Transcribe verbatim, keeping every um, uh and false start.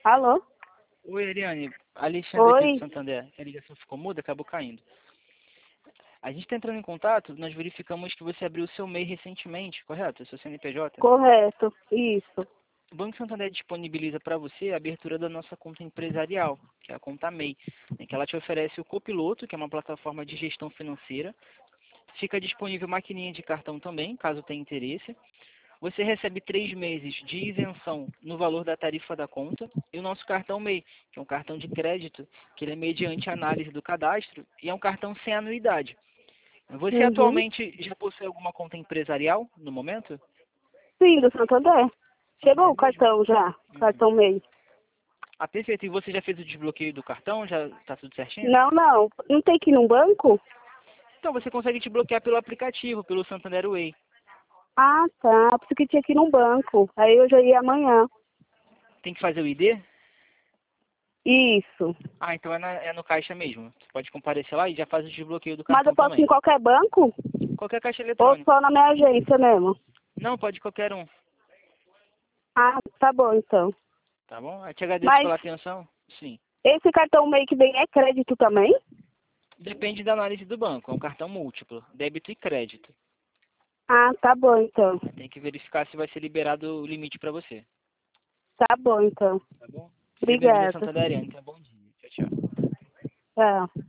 Alô? Oi, Ariane. Alexandre aqui do Oi? Santander. A ligação ficou muda, acabou caindo. A gente está entrando em contato, nós verificamos que você abriu o seu M E I recentemente, correto? O seu C N P J. Correto, isso. O Banco Santander disponibiliza para você a abertura da nossa conta empresarial, que é a conta M E I, né, que ela te oferece o Copiloto, que é uma plataforma de gestão financeira. Fica disponível maquininha de cartão também, caso tenha interesse. Você recebe três meses de isenção no valor da tarifa da conta e o nosso cartão M E I, que é um cartão de crédito, que ele é mediante análise do cadastro e é um cartão sem anuidade. Você Uhum. atualmente já possui alguma conta empresarial no momento? Sim, do Santander. Chegou Santander o mesmo? cartão já, Uhum. cartão M E I. Ah, perfeito. E você já fez o desbloqueio do cartão? Já está tudo certinho? Não, não. Não tem que ir num banco? Então você consegue desbloquear pelo aplicativo, pelo Santander Way. Ah, tá. Por isso que tinha que ir num banco. Aí eu já ia amanhã. Tem que fazer o I D? Isso. Ah, então é, na- é no caixa mesmo. Você pode comparecer lá e já faz o desbloqueio do Mas eu cartão posso ir em também. qualquer banco? Qualquer caixa Ou eletrônico. só na minha agência mesmo? Não, pode qualquer um. Ah, tá bom então. Tá bom? Eu te agradeço Mas pela atenção. Sim. esse cartão M E I que vem é crédito também? Depende da análise do banco. É um cartão múltiplo, débito e crédito. Ah, tá bom então. Tem que verificar se vai ser liberado o limite para você. Tá bom então. Tá bom? Seja bem-vindo a Obrigada. Santander, Ariane. Tenha bom dia. Tchau, tchau. Tchau.